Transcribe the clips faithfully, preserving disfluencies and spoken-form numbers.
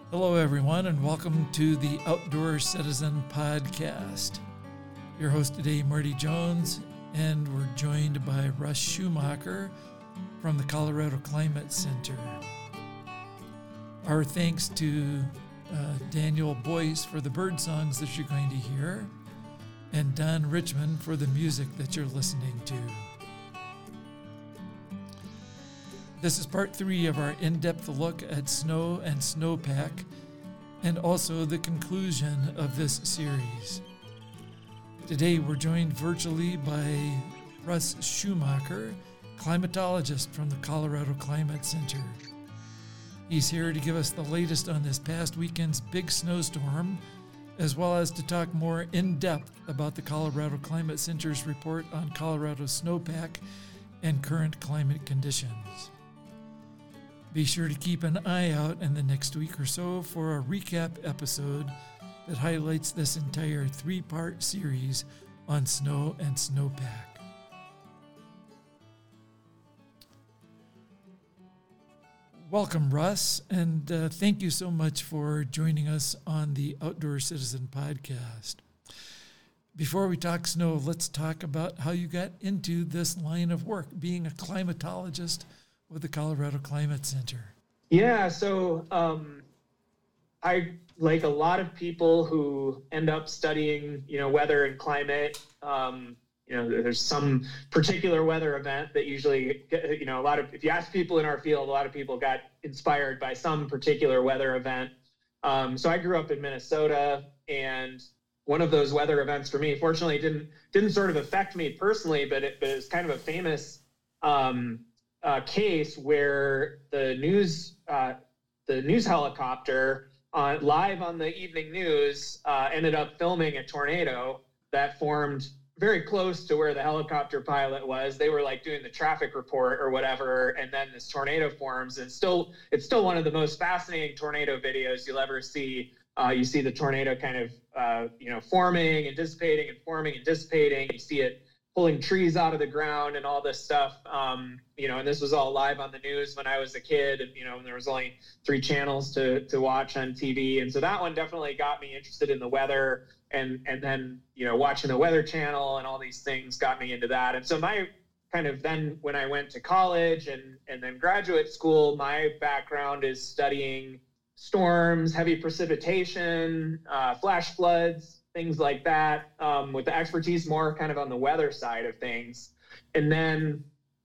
Hello, everyone, and welcome to the Outdoor Citizen Podcast. Your host today, Marty Jones, and we're joined by Russ Schumacher from the Colorado Climate Center. Our thanks to uh, Daniel Boyce for the bird songs that you're going to hear, and Don Richmond for the music that you're listening to. This is part three of our in-depth look at snow and snowpack, and also the conclusion of this series. Today we're joined virtually by Russ Schumacher, climatologist from the Colorado Climate Center. He's here to give us the latest on this past weekend's big snowstorm, as well as to talk more in-depth about the Colorado Climate Center's report on Colorado's snowpack and current climate conditions. Be sure to keep an eye out in the next week or so for a recap episode that highlights this entire three-part series on snow and snowpack. Welcome, Russ, and uh, thank you so much for joining us on the Outdoor Citizen Podcast. Before we talk snow, let's talk about how you got into this line of work, being a climatologist with the Colorado Climate Center. Yeah, so um, I, like a lot of people who end up studying, you know, weather and climate, um, you know, there's some particular weather event that usually, you know, a lot of, if you ask people in our field, a lot of people got inspired by some particular weather event. Um, so I grew up in Minnesota, and one of those weather events for me, fortunately, didn't didn't sort of affect me personally, but it, but it's kind of a famous um, uh, case where the news uh, the news helicopter on live on the evening news uh, ended up filming a tornado that formed very close to where the helicopter pilot was. They were like doing the traffic report or whatever, and then this tornado forms. And still, it's still one of the most fascinating tornado videos you'll ever see. Uh, you see the tornado kind of, uh, you know, forming and dissipating and forming and dissipating. You see it pulling trees out of the ground and all this stuff. Um, you know, and this was all live on the news when I was a kid, and, you know, there was only three channels to, to watch on T V. And so that one definitely got me interested in the weather, and, and then, you know, watching the Weather Channel and all these things got me into that. And so my kind of then when I went to college and, and then graduate school, my background is studying storms, heavy precipitation, uh, flash floods, things like that, um, with the expertise more kind of on the weather side of things. And then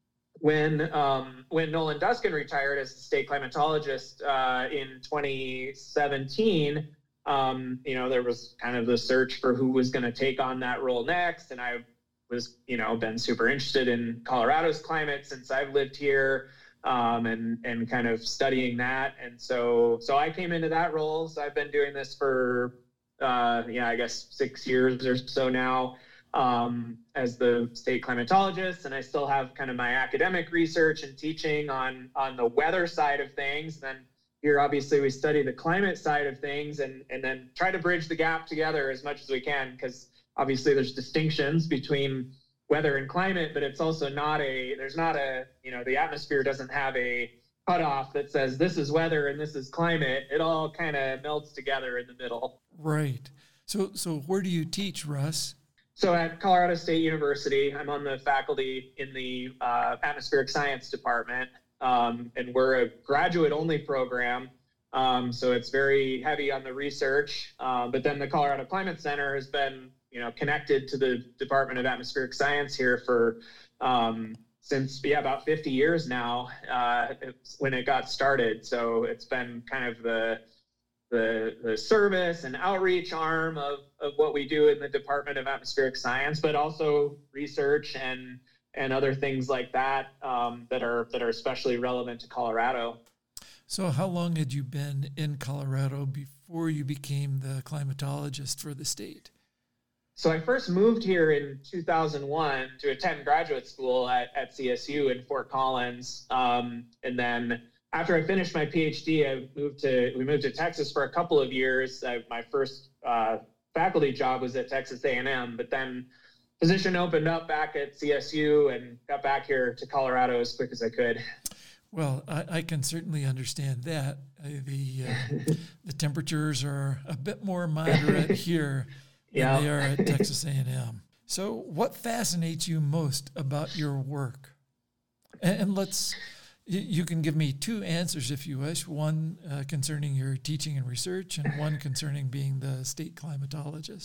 when um, when Nolan Duskin retired as the state climatologist uh, in twenty seventeen, um, you know, there was kind of the search for who was going to take on that role next. And I was, you know, been super interested in Colorado's climate since I've lived here, um, and and kind of studying that. And so so I came into that role. So I've been doing this for Uh, yeah, I guess six years or so now um, as the state climatologist, and I still have kind of my academic research and teaching on on the weather side of things. And then here, obviously, we study the climate side of things, and and then try to bridge the gap together as much as we can, because obviously there's distinctions between weather and climate, but it's also not a there's not a you know the atmosphere doesn't have a cutoff that says this is weather and this is climate. It all kind of melts together in the middle. Right. So, so where do you teach, Russ? So at Colorado State University, I'm on the faculty in the uh, atmospheric science department, um, and we're a graduate-only program. Um, so it's very heavy on the research. Uh, but then the Colorado Climate Center has been, you know, connected to the Department of Atmospheric Science here for um, since yeah about fifty years now, uh, when it got started. So it's been kind of the the the service and outreach arm of, of what we do in the Department of Atmospheric Science, but also research and and other things like that um, that are that are especially relevant to Colorado. So how long had you been in Colorado before you became the climatologist for the state? So I first moved here in two thousand one to attend graduate school at, at C S U in Fort Collins. Um, and then after I finished my PhD, I moved to, we moved to Texas for a couple of years. I, my first uh, faculty job was at Texas A and M, but then position opened up back at C S U and got back here to Colorado as quick as I could. Well, I, I can certainly understand that. Uh, the uh, the temperatures are a bit more moderate here than Yeah. they are at Texas A and M. So what fascinates you most about your work? And, and let's, you, you can give me two answers if you wish, one uh, concerning your teaching and research and one concerning being the state climatologist.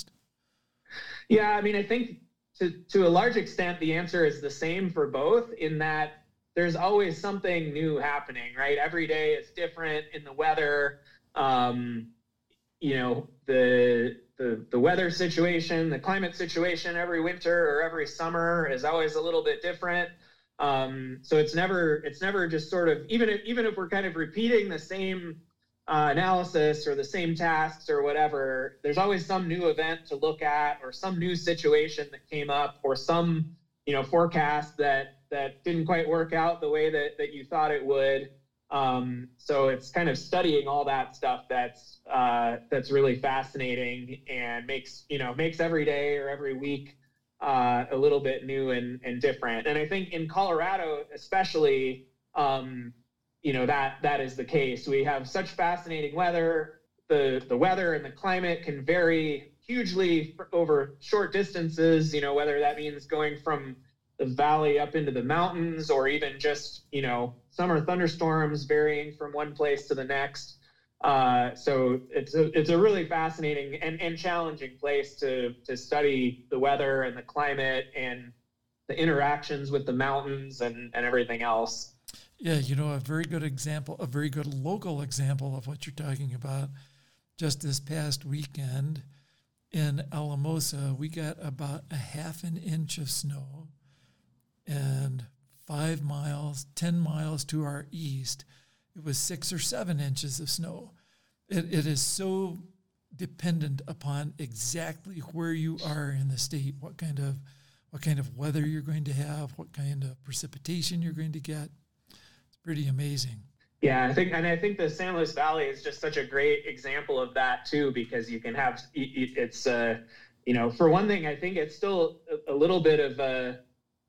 Yeah, I mean, I think to, to a large extent, the answer is the same for both, in that there's always something new happening, right? Every day is different in the weather. Um, you know, the, the, the weather situation, the climate situation every winter or every summer is always a little bit different. Um, so it's never, it's never just sort of, even if, even if we're kind of repeating the same uh, analysis or the same tasks or whatever, there's always some new event to look at or some new situation that came up or some, you know, forecast that, that didn't quite work out the way that, that you thought it would. Um, so it's kind of studying all that stuff that's, uh, that's really fascinating and makes, you know, makes every day or every week, uh, a little bit new and, and different. And I think in Colorado, especially, um, you know, that, that is the case. We have such fascinating weather. The, the weather and the climate can vary hugely over short distances, you know, whether that means going from the valley up into the mountains or even just, you know, summer thunderstorms varying from one place to the next. Uh, so it's a, it's a really fascinating and, and challenging place to, to study the weather and the climate and the interactions with the mountains and, and everything else. Yeah, you know, a very good example, a very good local example of what you're talking about. Just this past weekend in Alamosa, we got about a half an inch of snow, and five miles, ten miles to our east, it was six or seven inches of snow. It, it is so dependent upon exactly where you are in the state, what kind of what kind of weather you're going to have, what kind of precipitation you're going to get. It's pretty amazing. Yeah, I think, and I think the San Luis Valley is just such a great example of that too, because you can have, it's, uh, you know, for one thing, I think it's still a, a little bit of a,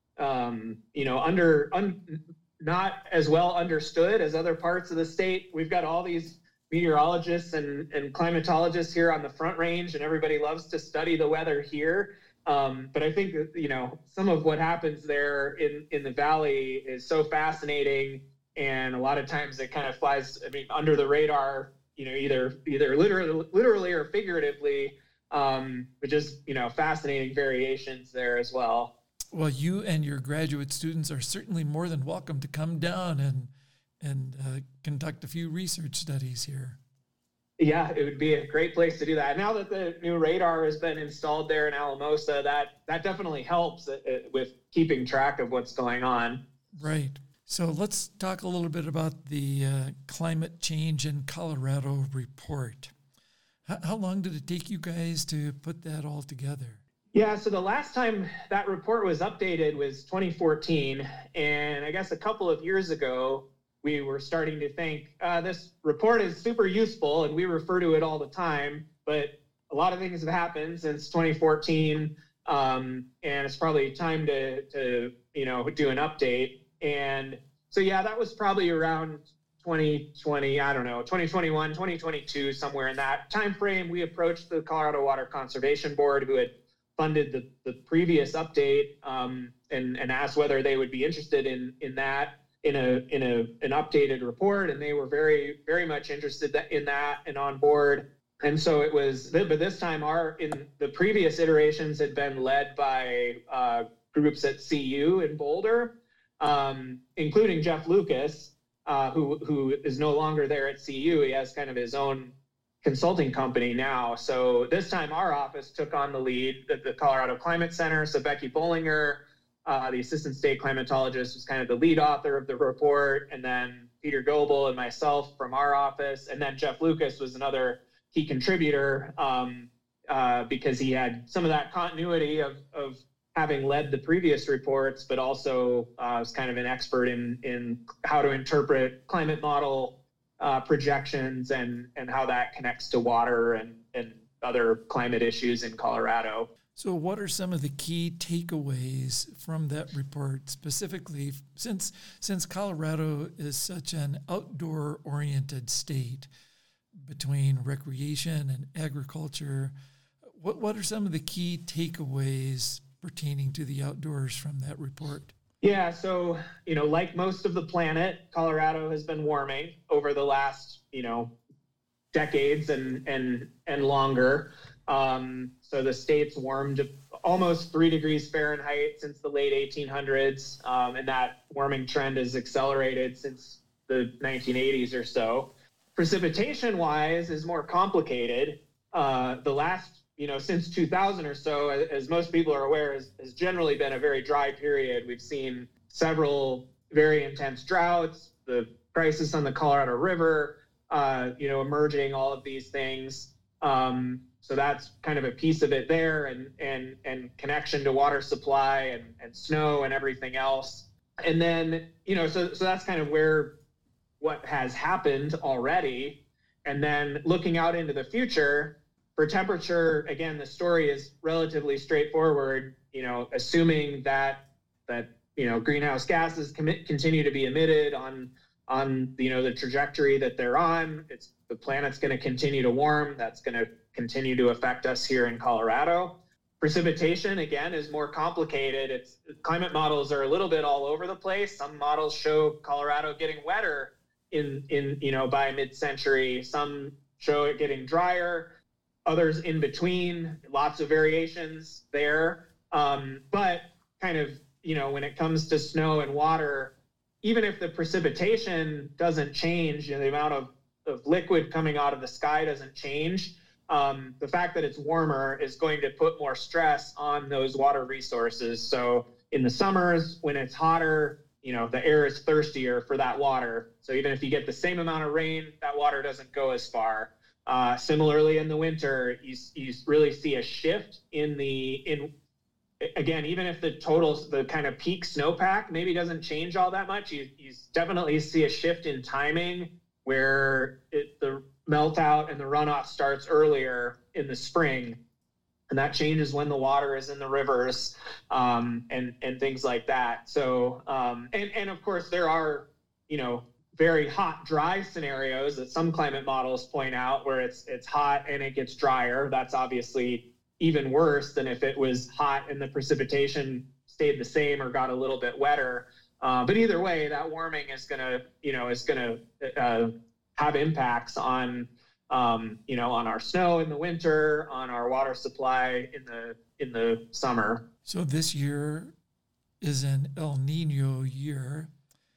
um, you know, under, un, not as well understood as other parts of the state. We've got all these meteorologists and, and climatologists here on the Front Range, and everybody loves to study the weather here. Um, but I think, you know, some of what happens there in, in the valley is so fascinating. And a lot of times it kind of flies, I mean, under the radar, you know, either either literally, literally or figuratively, um, but just, you know, fascinating variations there as well. Well, you and your graduate students are certainly more than welcome to come down and and uh, conduct a few research studies here. Yeah, it would be a great place to do that. Now that the new radar has been installed there in Alamosa, that that definitely helps with keeping track of what's going on. Right. So let's talk a little bit about the uh, Climate Change in Colorado report. H- how long did it take you guys to put that all together? Yeah, so the last time that report was updated was twenty fourteen. And I guess a couple of years ago, we were starting to think, uh, this report is super useful and we refer to it all the time, but a lot of things have happened since twenty fourteen. Um, and it's probably time to, to, you know, do an update. And so, yeah, that was probably around twenty twenty, I don't know, twenty twenty-one, twenty twenty-two, somewhere in that time frame. We approached the Colorado Water Conservation Board, who had funded the, the previous update, um, and, and asked whether they would be interested in, in that, in a in a an updated report. And they were very, very much interested in that and on board. And so it was, but this time our, in the previous iterations had been led by uh, groups at C U in Boulder. Um, including Jeff Lucas, uh, who who is no longer there at C U. He has kind of his own consulting company now. So this time our office took on the lead at the Colorado Climate Center. So Becky Bollinger, uh, the assistant state climatologist, was kind of the lead author of the report. And then Peter Goebel and myself from our office. And then Jeff Lucas was another key contributor um, uh, because he had some of that continuity of, of having led the previous reports, but also uh, was kind of an expert in in how to interpret climate model uh, projections and and how that connects to water and, and other climate issues in Colorado. So what are some of the key takeaways from that report, specifically since since Colorado is such an outdoor-oriented state between recreation and agriculture? What what are some of the key takeaways pertaining to the outdoors from that report? Yeah, so, you know, like most of the planet, Colorado has been warming over the last, you know, decades and and and longer. Um, so the state's warmed almost three degrees Fahrenheit since the late eighteen hundreds, um, and that warming trend has accelerated since the nineteen eighties or so. Precipitation-wise is more complicated. Uh, the last, you know, since two thousand or so, as most people are aware, has, has generally been a very dry period. We've seen several very intense droughts, the crisis on the Colorado River, uh, you know, emerging, all of these things. Um, so that's kind of a piece of it there, and and and connection to water supply and, and snow and everything else. And then, you know, so so that's kind of where what has happened already. And then looking out into the future, for temperature, again, the story is relatively straightforward, you know, assuming that that, you know, greenhouse gases commit, continue to be emitted on on, you know, the trajectory that they're on. It's the planet's going to continue to warm. That's going to continue to affect us here in Colorado. Precipitation, again, is more complicated. It's climate models are a little bit all over the place. Some models show Colorado getting wetter in, in you know, by mid-century. Some show it getting drier, others in between, lots of variations there. Um, but kind of, you know, when it comes to snow and water, even if the precipitation doesn't change, you know, the amount of, of liquid coming out of the sky doesn't change, um, the fact that it's warmer is going to put more stress on those water resources. So in the summers, when it's hotter, you know, the air is thirstier for that water. So even if you get the same amount of rain, that water doesn't go as far. Uh, similarly, in the winter, you, you really see a shift in the, in again, even if the totals, the kind of peak snowpack maybe doesn't change all that much, you, you definitely see a shift in timing where it, the melt out and the runoff starts earlier in the spring. And that changes when the water is in the rivers, um, and, and things like that. So, um, and, and of course there are, you know, very hot, dry scenarios that some climate models point out where it's, it's hot and it gets drier. That's obviously even worse than if it was hot and the precipitation stayed the same or got a little bit wetter. Uh, but either way, that warming is going to, you know, is going to uh, have impacts on, um, you know, on our snow in the winter, on our water supply in the in the summer. So this year is an El Nino year,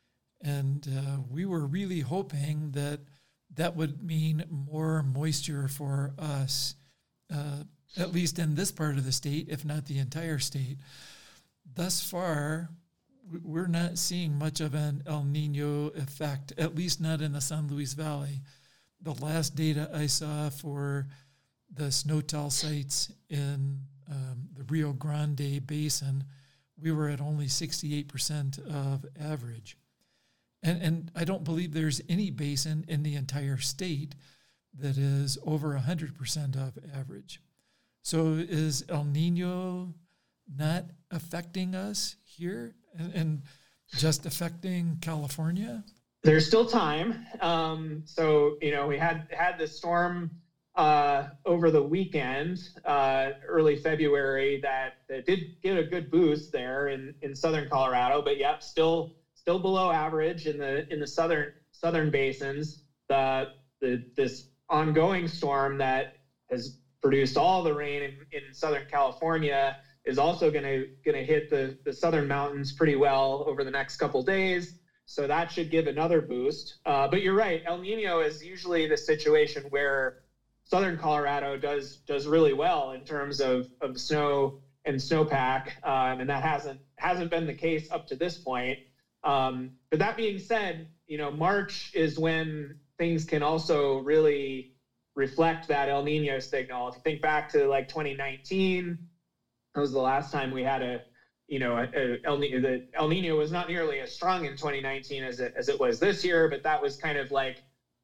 and uh, we were really hoping that that would mean more moisture for us, uh, at least in this part of the state, if not the entire state. Thus far, we're not seeing much of an El Nino effect, at least not in the San Luis Valley. The last data I saw for the snowtell sites in um, the Rio Grande Basin, we were at only sixty-eight percent of average. And, and I don't believe there's any basin in the entire state that is over one hundred percent of average. So is El Nino not affecting us here and, and just affecting California? There's still time. Um, so, you know, we had had the storm uh, over the weekend, uh, early February, that, that did get a good boost there in, in southern Colorado, but yep, still still below average in the in the southern southern basins. The the this ongoing storm that has produced all the rain in, in Southern California is also going to going to hit the the southern mountains pretty well over the next couple days. So that should give another boost. Uh, but you're right, El Nino is usually the situation where southern Colorado does does really well in terms of, of snow and snowpack, um, and that hasn't hasn't been the case up to this point. Um, but that being said, you know, March is when things can also really reflect that El Nino signal. If you think back to like twenty nineteen, that was the last time we had a you know, a, a El, the El Nino was not nearly as strong in twenty nineteen as it, as it was this year, but that was kind of like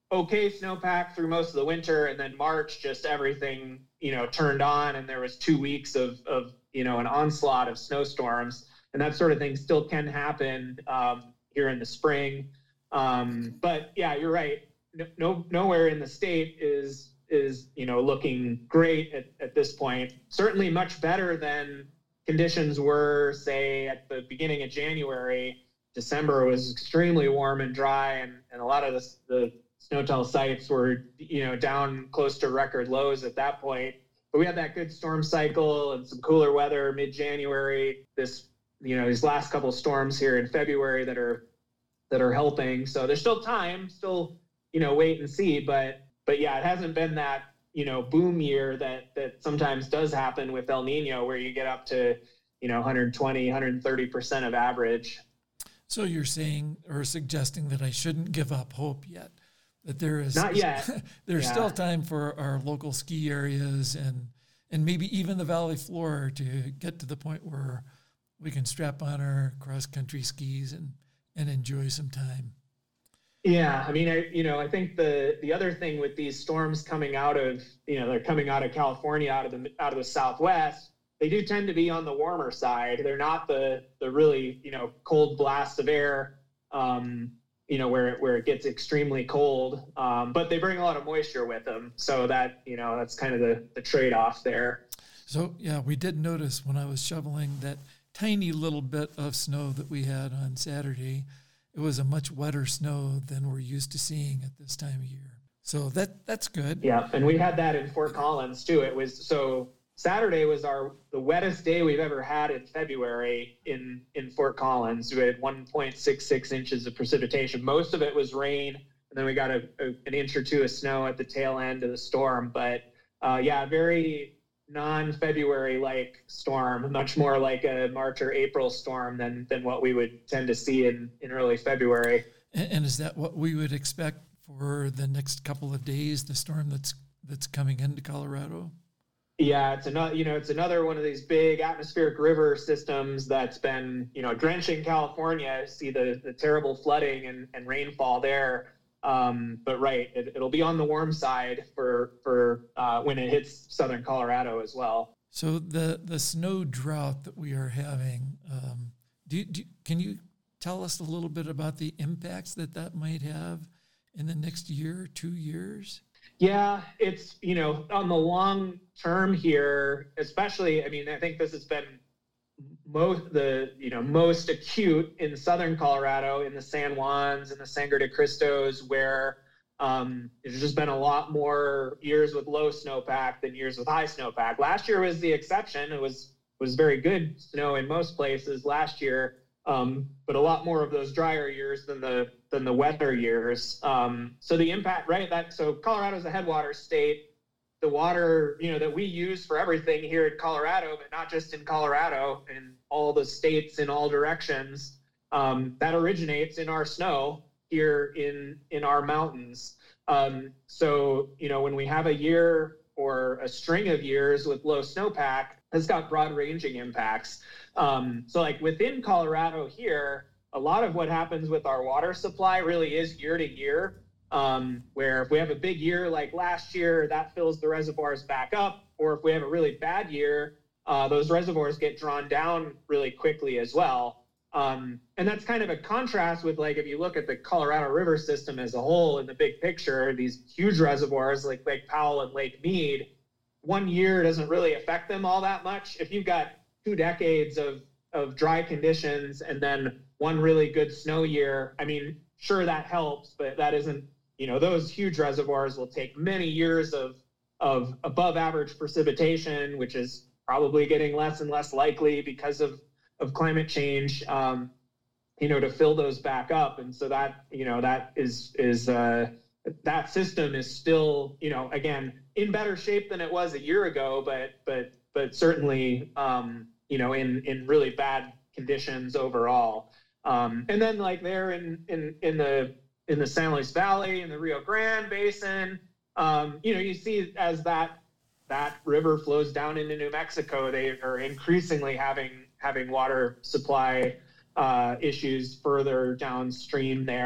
okay snowpack through most of the winter, and then March, just everything, you know, turned on, and there was two weeks of, of you know, an onslaught of snowstorms, and that sort of thing still can happen um, here in the spring. Um, but yeah, you're right. No, no, nowhere in the state is, is, you know, looking great at, at this point. Certainly much better than conditions were, say, at the beginning of January. December was extremely warm and dry, and, and a lot of the, the SNOTEL sites were, you know, down close to record lows at that point. But we had that good storm cycle and some cooler weather mid-January. This, you know, these last couple of storms here in February that are that are helping. So there's still time, still, you know, wait and see. But but yeah, it hasn't been that, you know, boom year that that sometimes does happen with El Nino, where you get up to, you know, one hundred twenty, one hundred thirty percent of average. So you're saying or suggesting that I shouldn't give up hope yet, that there is not yet. there's yeah. still time for our local ski areas and and maybe even the valley floor to get to the point where we can strap on our cross country skis and and enjoy some time. Yeah, I mean, I you know, I think the the other thing with these storms coming out of, you know, they're coming out of California, out of the out of the Southwest, they do tend to be on the warmer side. They're not the the really, you know, cold blasts of air, um, you know, where it, where it gets extremely cold. Um, but they bring a lot of moisture with them, so that, you know, that's kind of the the trade-off there. So yeah, we did notice when I was shoveling that tiny little bit of snow that we had on Saturday. It was a much wetter snow than we're used to seeing at this time of year. So that that's good. Yeah, and we had that in Fort Collins too. It was so Saturday was our the wettest day we've ever had in February in in Fort Collins. We had one point six six inches of precipitation. Most of it was rain, and then we got a, a an inch or two of snow at the tail end of the storm. But uh, yeah, very non-February like storm, much more like a March or April storm than than what we would tend to see in, in early February. And, and is that what we would expect for the next couple of days, the storm that's that's coming into Colorado? Yeah, it's another, you know, it's another one of these big atmospheric river systems that's been, you know, drenching California. See the, the terrible flooding and, and rainfall there. Um, but right, it, it'll be on the warm side for for uh, when it hits southern Colorado as well. So the the snow drought that we are having, um, do, do can you tell us a little bit about the impacts that that might have in the next year, two years? Yeah, it's, you know, on the long term here, especially, I mean, I think this has been most the, you know, most acute in southern Colorado, in the San Juans and the Sangre de Cristos, where um, there's just been a lot more years with low snowpack than years with high snowpack. Last year was the exception. It was was very good snow in most places last year, um, but a lot more of those drier years than the than the wetter years. Um, so the impact, right? That so Colorado's a headwater state. The water, you know, that we use for everything here in Colorado, but not just in Colorado, in all the states in all directions, um, that originates in our snow here in in our mountains. Um, so, you know, when we have a year or a string of years with low snowpack, it's got broad-ranging impacts. Um, so, like within Colorado here, a lot of what happens with our water supply really is year to year. Um, where if we have a big year like last year, that fills the reservoirs back up, or if we have a really bad year, uh, those reservoirs get drawn down really quickly as well. Um, and that's kind of a contrast with, like, if you look at the Colorado River system as a whole in the big picture, these huge reservoirs like Lake Powell and Lake Mead, one year doesn't really affect them all that much. If you've got two decades of, of dry conditions and then one really good snow year, I mean, sure, that helps, but that isn't, you know, those huge reservoirs will take many years of of above average precipitation, which is probably getting less and less likely because of, of climate change, um, you know, to fill those back up. And so that, you know, that is, is uh, that system is still, you know, again, in better shape than it was a year ago, but, but, but certainly, um, you know, in, in really bad conditions overall. Um, and then like there in, in, in the, in the San Luis Valley, in the Rio Grande Basin, um, you know, you see as that that river flows down into New Mexico, they are increasingly having having water supply uh, issues further downstream there.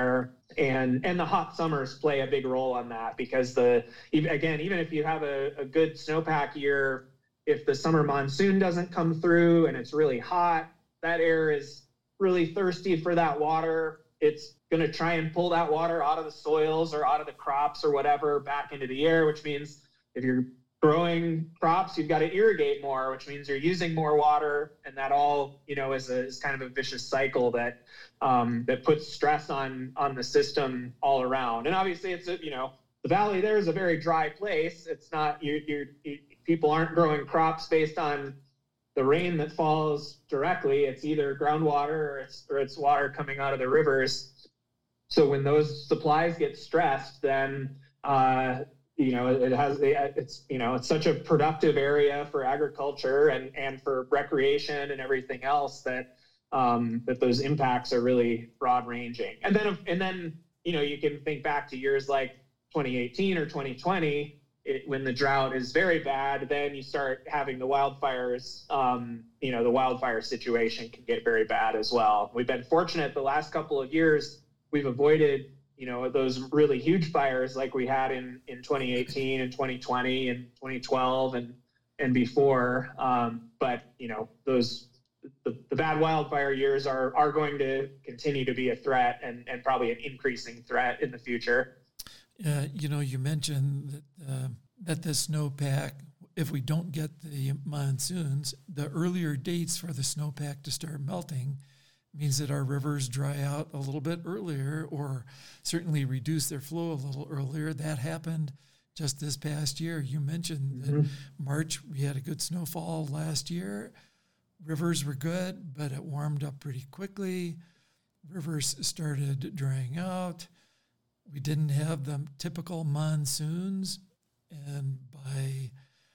And and the hot summers play a big role on that, because the again, even if you have a, a good snowpack year, if the summer monsoon doesn't come through and it's really hot, that air is really thirsty for that water. It's going to try and pull that water out of the soils or out of the crops or whatever back into the air, which means if you're growing crops, you've got to irrigate more, which means you're using more water, and that all, you know, is, a, is kind of a vicious cycle that um, that puts stress on on the system all around. And obviously, it's a, you know, the valley there is a very dry place. It's not you you people aren't growing crops based on the rain that falls directly. It's either groundwater or it's or it's water coming out of the rivers. So when those supplies get stressed, then uh, you know, it has, it's, you know, it's such a productive area for agriculture and, and for recreation and everything else that, um, that those impacts are really broad ranging. And then, and then, you know, you can think back to years like twenty eighteen or twenty twenty, it, when the drought is very bad, then you start having the wildfires, um, you know, the wildfire situation can get very bad as well. We've been fortunate the last couple of years, we've avoided, you know, those really huge fires like we had in, in twenty eighteen and twenty twenty and twenty twelve and, and before. Um, but, you know, those, the, the bad wildfire years are, are going to continue to be a threat, and, and probably an increasing threat in the future. Uh, you know, you mentioned that, uh, that the snowpack, if we don't get the monsoons, the earlier dates for the snowpack to start melting means that our rivers dry out a little bit earlier, or certainly reduce their flow a little earlier. That happened just this past year. You mentioned mm-hmm. that March, we had a good snowfall last year. Rivers were good, but it warmed up pretty quickly. Rivers started drying out. We didn't have the typical monsoons, and by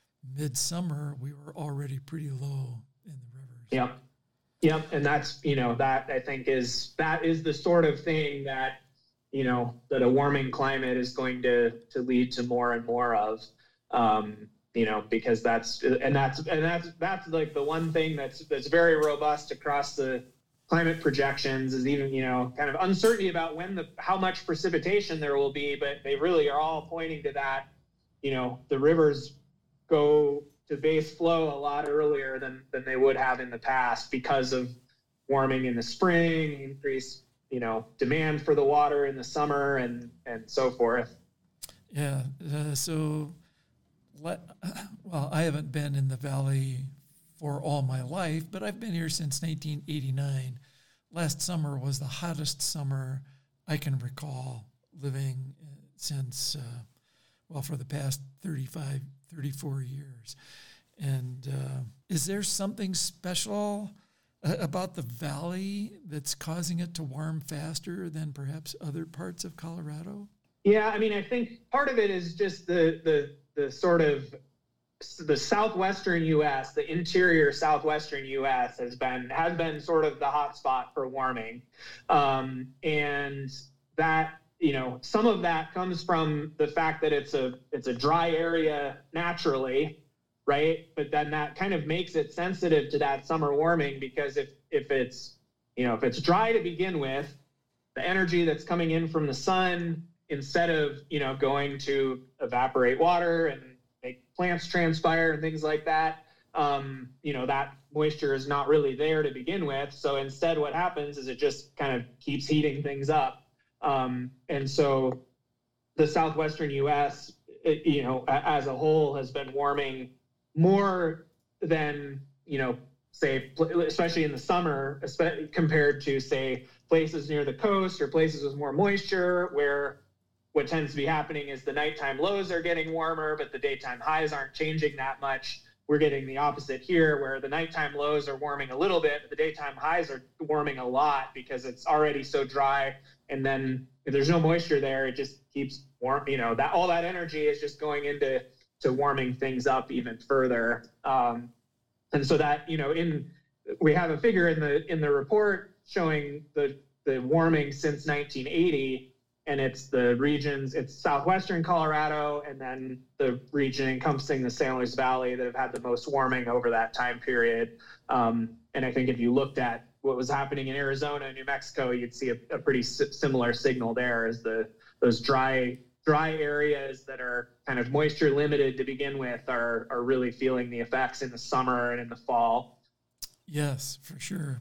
midsummer, we were already pretty low in the rivers. Yeah. Yep. And that's, you know, that I think is, that is the sort of thing that, you know, that a warming climate is going to, to lead to more and more of, um, you know, because that's, and that's, and that's, that's like the one thing that's, that's very robust across the climate projections is even, you know, kind of uncertainty about when the, how much precipitation there will be, but they really are all pointing to that, you know, the rivers go to base flow a lot earlier than, than they would have in the past because of warming in the spring, increased, you know, demand for the water in the summer, and, and so forth. Yeah. Uh, so, let, well, I haven't been in the valley for all my life, but I've been here since nineteen eighty-nine. Last summer was the hottest summer I can recall living since, uh, well, for the past thirty-five, thirty-four years. And uh, is there something special uh, about the valley that's causing it to warm faster than perhaps other parts of Colorado? Yeah, I mean, I think part of it is just the the the sort of the southwestern U S, the interior southwestern U S has been has been sort of the hot spot for warming, um, and that, you know, some of that comes from the fact that it's a it's a dry area naturally, right? But then that kind of makes it sensitive to that summer warming, because if if it's, you know, if it's dry to begin with, the energy that's coming in from the sun, instead of, you know, going to evaporate water and make plants transpire and things like that, um, you know, that moisture is not really there to begin with. So instead what happens is it just kind of keeps heating things up. Um, and so the southwestern U S, it, you know, as a whole has been warming more than, you know, say, especially in the summer, compared to, say, places near the coast or places with more moisture, where what tends to be happening is the nighttime lows are getting warmer, but the daytime highs aren't changing that much. We're getting the opposite here, where the nighttime lows are warming a little bit, but the daytime highs are warming a lot because it's already so dry. And then if there's no moisture there, it just keeps warm. You know, that all that energy is just going into to warming things up even further. Um, and so that, you know, in we have a figure in the in the report showing the the warming since nineteen eighty. And it's the regions, it's southwestern Colorado, and then the region encompassing the San Luis Valley that have had the most warming over that time period. Um, and I think if you looked at what was happening in Arizona and New Mexico, you'd see a, a pretty s- similar signal there as the those dry dry areas that are kind of moisture limited to begin with are are really feeling the effects in the summer and in the fall. Yes, for sure.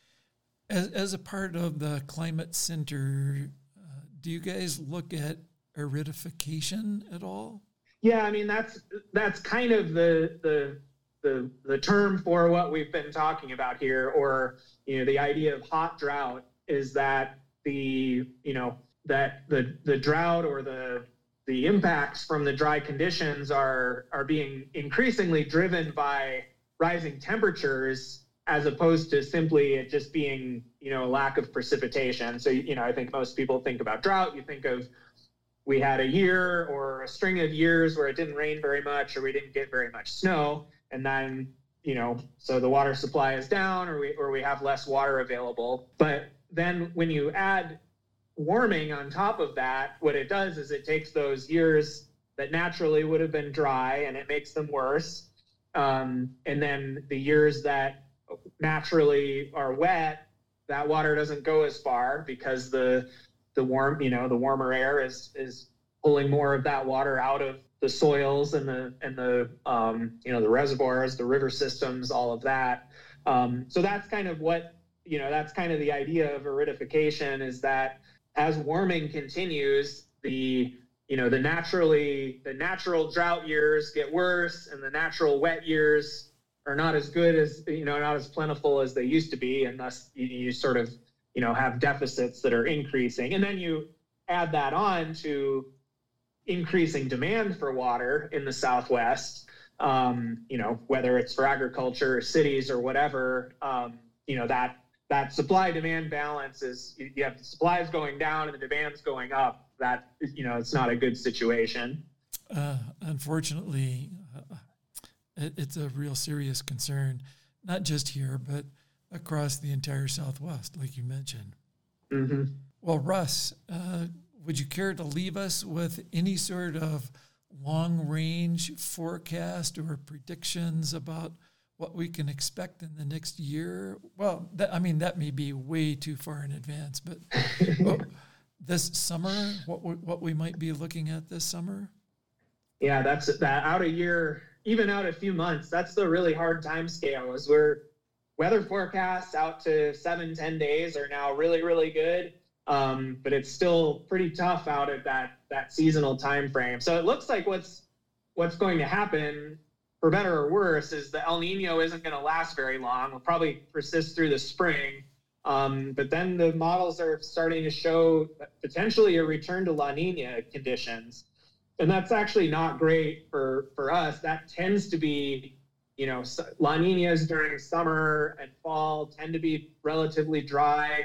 As, as a part of the Climate Center, uh, do you guys look at aridification at all? Yeah, I mean, that's that's kind of the the the the term for what we've been talking about here, or, you know, the idea of hot drought is that the, you know, that the the drought or the the impacts from the dry conditions are are being increasingly driven by rising temperatures, as opposed to simply it just being, you know, a lack of precipitation. So, you know, I think most people think about drought, you think of, we had a year or a string of years where it didn't rain very much, or we didn't get very much snow. And then, you know, so the water supply is down, or we, or we have less water available. But then when you add warming on top of that, what it does is it takes those years that naturally would have been dry and it makes them worse. Um, and then the years that naturally are wet, that water doesn't go as far because the the warm, you know, the warmer air is is pulling more of that water out of the soils and the and the um, you know, the reservoirs, the river systems, all of that. Um, so that's kind of what, you know, that's kind of the idea of aridification, is that as warming continues, the you know the naturally the natural drought years get worse, and the natural wet years are not as good as, you know, not as plentiful as they used to be, and thus you, you sort of, you know, have deficits that are increasing. And then you add that on to increasing demand for water in the Southwest, um, you know, whether it's for agriculture or cities or whatever, um, you know, that that supply-demand balance is, you have the supplies going down and the demand's going up. That, you know, it's not a good situation. Uh, unfortunately, uh, it, it's a real serious concern, not just here, but across the entire Southwest, like you mentioned. Mm-hmm. Well, Russ, uh, would you care to leave us with any sort of long-range forecast or predictions about what we can expect in the next year? Well, that, I mean, that may be way too far in advance, but well, this summer, what we, what we might be looking at this summer? Yeah, that's that out a year, even out a few months. That's the really hard time scale, is we're weather forecasts out to seven, ten days are now really, really good. Um, but it's still pretty tough out at that that seasonal time frame. So it looks like what's what's going to happen, for better or worse, is the El Nino isn't going to last very long. It'll probably persist through the spring. Um, but then the models are starting to show potentially a return to La Nina conditions. And that's actually not great for, for us. That tends to be, you know, La Ninas during summer and fall tend to be relatively dry.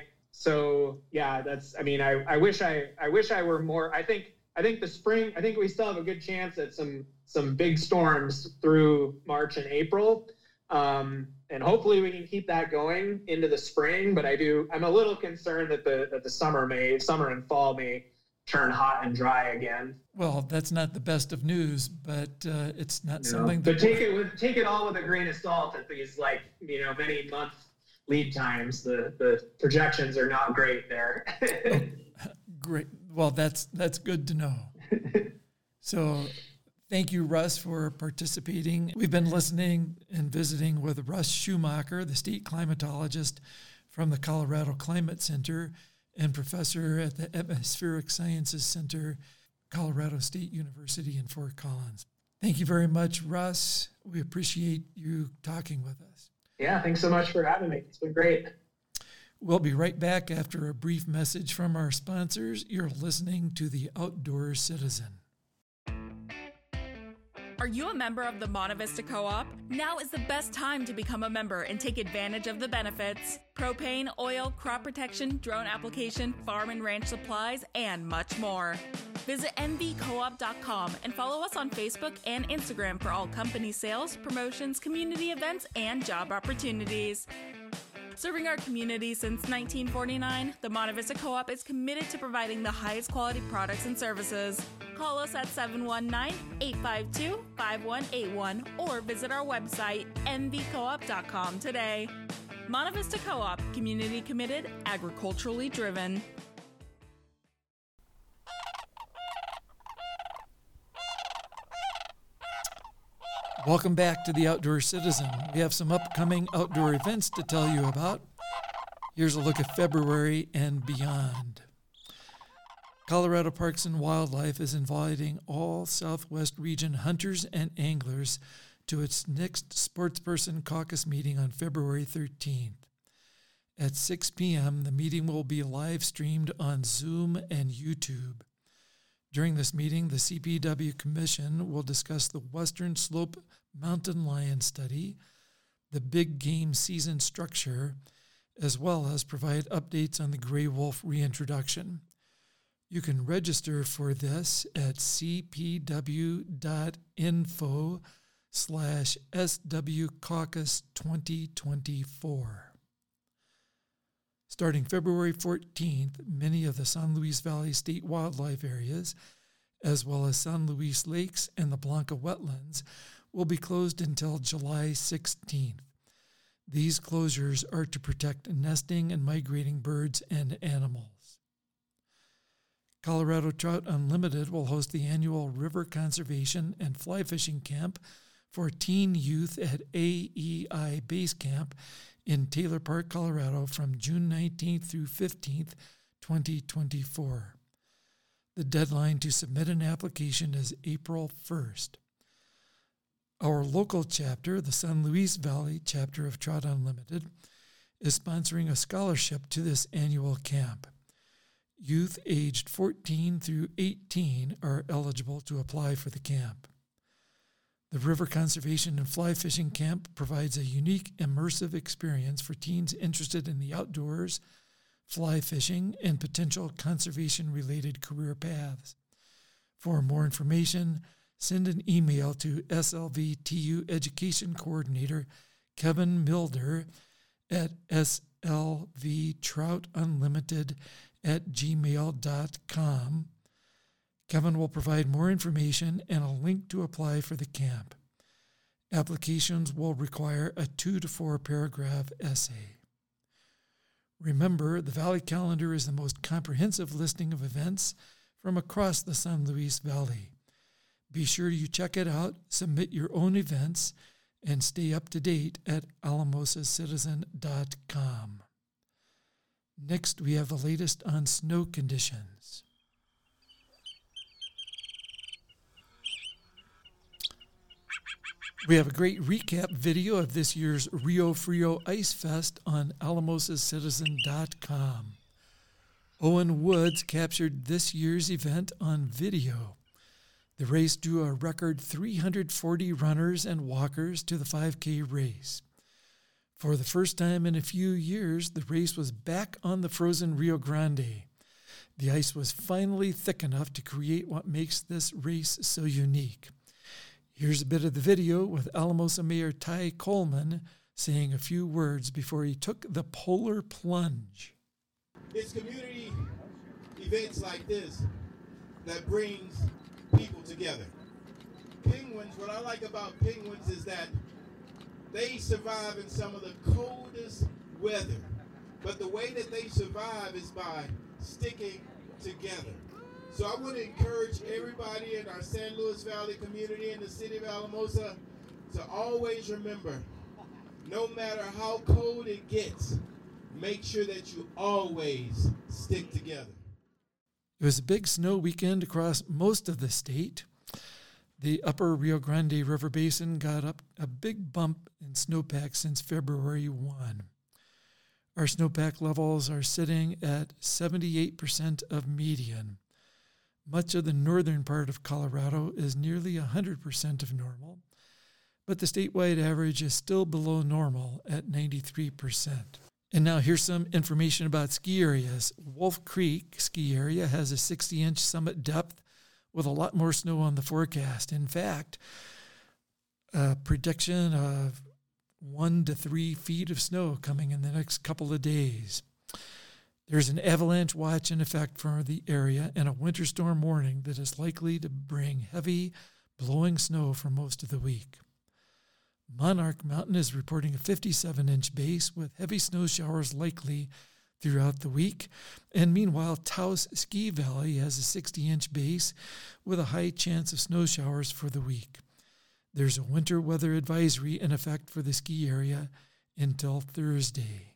So yeah, that's, I mean, I, I wish I, I wish I were more, I think, I think the spring, I think we still have a good chance at some, some big storms through March and April. Um, and hopefully we can keep that going into the spring, but I do, I'm a little concerned that the, that the summer may, summer and fall may turn hot and dry again. Well, that's not the best of news, but uh, it's not you something know, that... But take it with, take it all with a grain of salt at these, like, you know, many month lead times. The, the projections are not great there. Oh, great. Well, that's, that's good to know. So thank you, Russ, for participating. We've been listening and visiting with Russ Schumacher, the state climatologist from the Colorado Climate Center and professor at the Atmospheric Sciences Center, Colorado State University in Fort Collins. Thank you very much, Russ. We appreciate you talking with us. Yeah, thanks so much for having me. It's been great. We'll be right back after a brief message from our sponsors. You're listening to The Outdoor Citizen. Are you a member of the Monte Vista Co-op? Now is the best time to become a member and take advantage of the benefits. Propane, oil, crop protection, drone application, farm and ranch supplies, and much more. Visit m v co op dot com and follow us on Facebook and Instagram for all company sales, promotions, community events, and job opportunities. Serving our community since nineteen forty-nine, the Monte Vista Co-op is committed to providing the highest quality products and services. Call us at seven one nine, eight five two, five one eight one or visit our website m v co op dot com today. Monte Vista Co-op, community committed, agriculturally driven. Welcome back to the Outdoor Citizen. We have some upcoming outdoor events to tell you about. Here's a look at February and beyond. Colorado Parks and Wildlife is inviting all Southwest region hunters and anglers to its next Sportsperson Caucus meeting on February thirteenth. At six p.m., the meeting will be live streamed on Zoom and YouTube. During this meeting, the C P W Commission will discuss the Western Slope Mountain Lion Study, the big game season structure, as well as provide updates on the gray wolf reintroduction. You can register for this at cpw.info slash swcaucus 2024. Starting February fourteenth, many of the San Luis Valley State Wildlife Areas, as well as San Luis Lakes and the Blanca Wetlands, will be closed until July sixteenth. These closures are to protect nesting and migrating birds and animals. Colorado Trout Unlimited will host the annual River Conservation and Fly Fishing Camp for teen youth at A E I Base Camp in Taylor Park, Colorado from June nineteenth through fifteenth, twenty twenty-four. The deadline to submit an application is April first. Our local chapter, the San Luis Valley chapter of Trout Unlimited, is sponsoring a scholarship to this annual camp. Youth aged fourteen through eighteen are eligible to apply for the camp. The River Conservation and Fly Fishing Camp provides a unique, immersive experience for teens interested in the outdoors, fly fishing, and potential conservation-related career paths. For more information, send an email to S L V T U Education Coordinator Kevin Milder at slvtroutunlimited at gmail dot com. Kevin will provide more information and a link to apply for the camp. Applications will require a two to four paragraph essay. Remember, the Valley Calendar is the most comprehensive listing of events from across the San Luis Valley. Be sure you check it out, submit your own events, and stay up to date at alamosa citizen dot com. Next, we have the latest on snow conditions. We have a great recap video of this year's Rio Frio Ice Fest on alamosa citizen dot com. Owen Woods captured this year's event on video. The race drew a record three hundred forty runners and walkers to the five K race. For the first time in a few years, the race was back on the frozen Rio Grande. The ice was finally thick enough to create what makes this race so unique. Here's a bit of the video with Alamosa Mayor Ty Coleman saying a few words before he took the polar plunge. It's community events like this that brings people together. Penguins, what I like about penguins is that they survive in some of the coldest weather, but the way that they survive is by sticking together. So I want to encourage everybody in our San Luis Valley community in the city of Alamosa to always remember, no matter how cold it gets, make sure that you always stick together. It was a big snow weekend across most of the state. The upper Rio Grande River Basin got up a big bump in snowpack since February first. Our snowpack levels are sitting at seventy-eight percent of median. Much of the northern part of Colorado is nearly one hundred percent of normal, but the statewide average is still below normal at ninety-three percent. And now here's some information about ski areas. Wolf Creek ski area has a sixty-inch summit depth with a lot more snow on the forecast. In fact, a prediction of one to three feet of snow coming in the next couple of days. There's an avalanche watch in effect for the area and a winter storm warning that is likely to bring heavy, blowing snow for most of the week. Monarch Mountain is reporting a fifty-seven inch base with heavy snow showers likely throughout the week. And meanwhile, Taos Ski Valley has a sixty inch base with a high chance of snow showers for the week. There's a winter weather advisory in effect for the ski area until Thursday.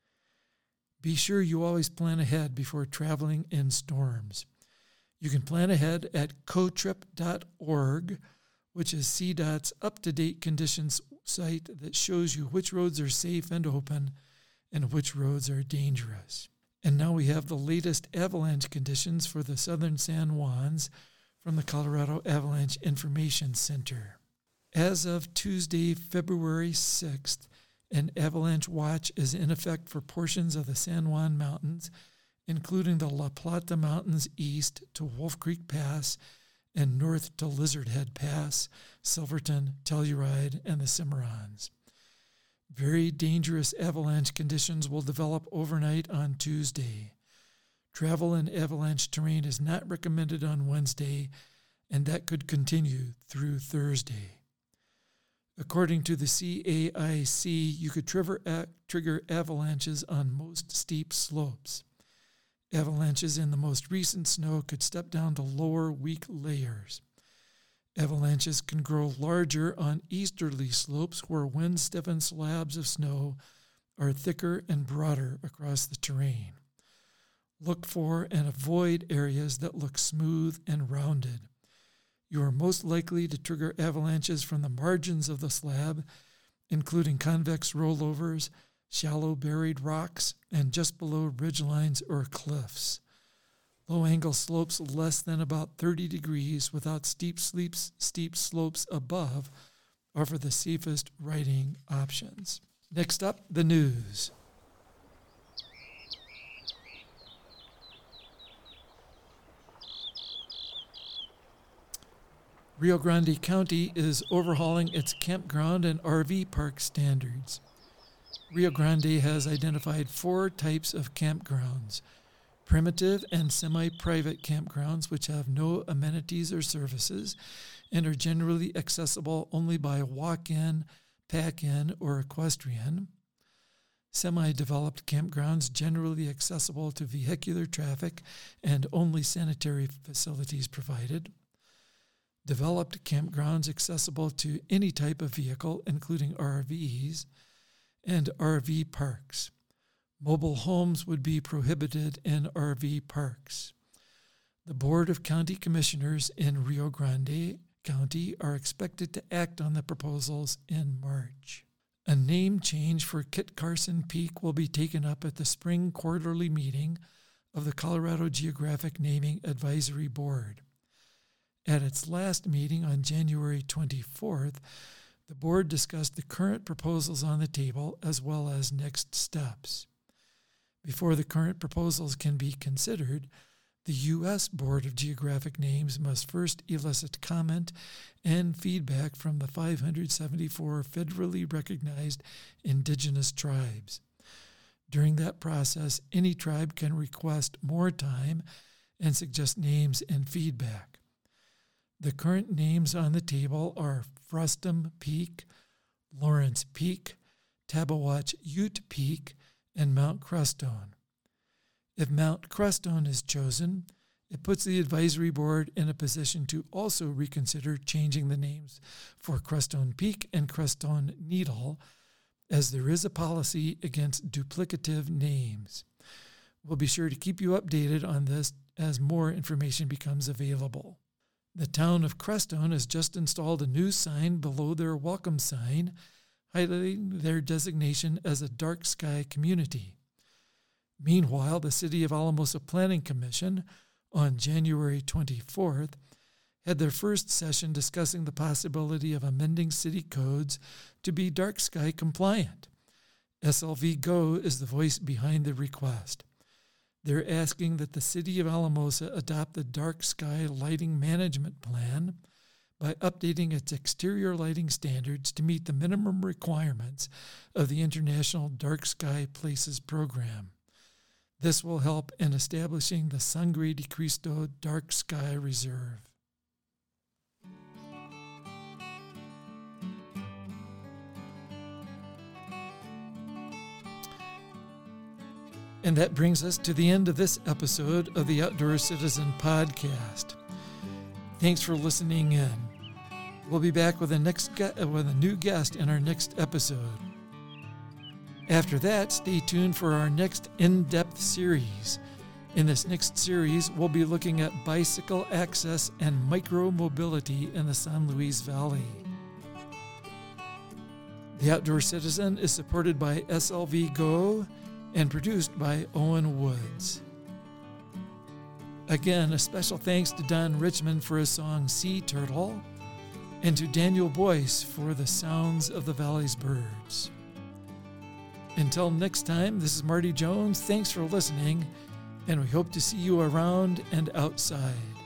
Be sure you always plan ahead before traveling in storms. You can plan ahead at cotrip dot org, which is C DOT's up-to-date conditions site that shows you which roads are safe and open and which roads are dangerous. And now we have the latest avalanche conditions for the southern San Juans from the Colorado Avalanche Information Center. As of Tuesday, February sixth, an avalanche watch is in effect for portions of the San Juan Mountains, including the La Plata Mountains east to Wolf Creek Pass and north to Lizard Head Pass, Silverton, Telluride, and the Cimarrons. Very dangerous avalanche conditions will develop overnight on Tuesday. Travel in avalanche terrain is not recommended on Wednesday, and that could continue through Thursday. According to the C A I C, you could trigger, uh, trigger avalanches on most steep slopes. Avalanches in the most recent snow could step down to lower, weak layers. Avalanches can grow larger on easterly slopes where wind-stiffened slabs of snow are thicker and broader across the terrain. Look for and avoid areas that look smooth and rounded. You are most likely to trigger avalanches from the margins of the slab, including convex rollovers, shallow buried rocks, and just below ridgelines or cliffs. Low-angle slopes less than about thirty degrees without steep sleeps, steep slopes above offer the safest riding options. Next up, the news. Rio Grande County is overhauling its campground and R V park standards. Rio Grande has identified four types of campgrounds: primitive and semi-private campgrounds, which have no amenities or services and are generally accessible only by walk-in, pack-in, or equestrian; semi-developed campgrounds generally accessible to vehicular traffic and only sanitary facilities provided; developed campgrounds accessible to any type of vehicle, including R Vs; and R V parks. Mobile homes would be prohibited in R V parks. The Board of County Commissioners in Rio Grande County are expected to act on the proposals in March. A name change for Kit Carson Peak will be taken up at the spring quarterly meeting of the Colorado Geographic Naming Advisory Board. At its last meeting on January twenty-fourth, the board discussed the current proposals on the table as well as next steps. Before the current proposals can be considered, the U S Board of Geographic Names must first elicit comment and feedback from the five hundred seventy-four federally recognized indigenous tribes. During that process, any tribe can request more time and suggest names and feedback. The current names on the table are Frostum Peak, Lawrence Peak, Tabawatch Ute Peak, and Mount Crestone. If Mount Crestone is chosen, it puts the advisory board in a position to also reconsider changing the names for Crestone Peak and Crestone Needle, as there is a policy against duplicative names. We'll be sure to keep you updated on this as more information becomes available. The town of Crestone has just installed a new sign below their welcome sign, highlighting their designation as a dark sky community. Meanwhile, the City of Alamosa Planning Commission, on January twenty-fourth, had their first session discussing the possibility of amending city codes to be dark sky compliant. S L V Go is the voice behind the request. They're asking that the City of Alamosa adopt the Dark Sky Lighting Management Plan by updating its exterior lighting standards to meet the minimum requirements of the International Dark Sky Places Program. This will help in establishing the Sangre de Cristo Dark Sky Reserve. And that brings us to the end of this episode of the Outdoor Citizen Podcast. Thanks for listening in. We'll be back with a next gu- with a new guest in our next episode. After that, stay tuned for our next in-depth series. In this next series, we'll be looking at bicycle access and micro-mobility in the San Luis Valley. The Outdoor Citizen is supported by S L V Go and produced by Owen Woods. Again, a special thanks to Don Richmond for his song Sea Turtle, and to Daniel Boyce for the sounds of the valley's birds. Until next time, this is Marty Jones. Thanks for listening, and we hope to see you around and outside.